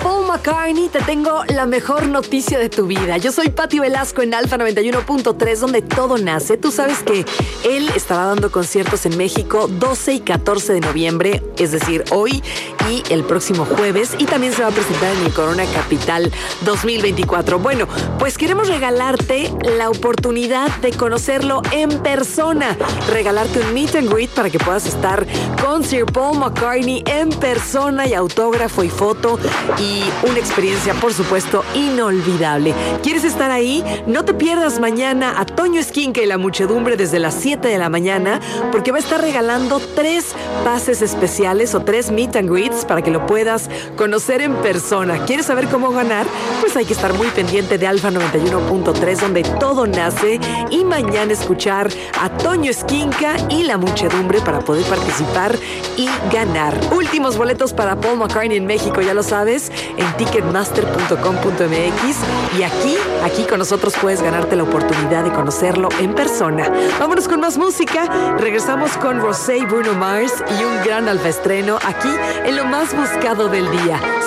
Paul McCartney, te tengo la mejor noticia de tu vida. Yo soy Pati Velasco en Alfa 91.3, donde todo nace. Tú sabes que él estará dando conciertos en México 12 y 14 de noviembre, es decir, hoy y el próximo jueves, y también se va a presentar en el Corona Capital 2024. Bueno, pues queremos regalarte la oportunidad de conocerlo en persona, regalarte un meet and greet para que puedas estar con Sir Paul McCartney en persona y autógrafo y foto y una experiencia, por supuesto, inolvidable. ¿Quieres estar ahí? No te pierdas mañana a Toño Esquinca y la muchedumbre desde las 7 de la mañana, porque va a estar regalando 3 pases especiales o 3 meet and greets para que lo puedas conocer en persona. ¿Quieres saber cómo ganar? Pues hay que estar muy pendiente de Alfa 91.3, donde todo nace, y mañana escuchar a Toño Esquinca y la muchedumbre para poder participar y ganar. Últimos boletos para Paul McCartney en México, ya lo sabes, en ticketmaster.com.mx, y aquí con nosotros puedes ganarte la oportunidad de conocerlo en persona. Vámonos con más música. Regresamos con Rosé y Bruno Mars y un gran alfaestreno aquí en lo más buscado del día.